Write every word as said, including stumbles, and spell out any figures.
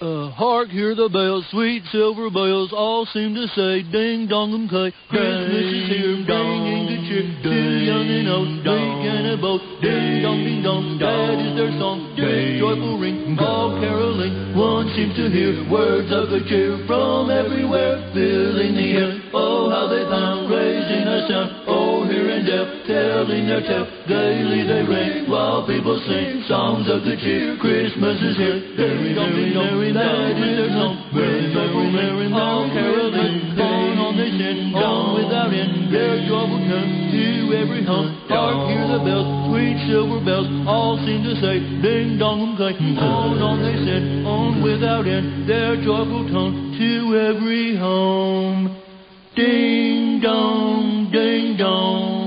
Uh, hark, hear the bells, sweet silver bells, all seem to say, ding dong um clay, Christmas is here, bringing good cheer to young and old, weak and a boat, ding dong, ding dong, that is their song, this joyful ring, all caroling, one seems to hear words of good cheer from everywhere, filling the air. Oh, how they pound, raising a sound, oh, here and deaf, telling their tale, gaily they ring, while people sing songs of good cheer. Christmas is here, merry, merry, merry, that is their song, merry, merry, merry, all caroling, on, on they sing, on without end, their joyful tune to every home. Hark, hear the bells, sweet silver bells, all seem to say, ding dong um clay, on, on they sing, on without end, their joyful tone to every home. Ding dong, ding dong.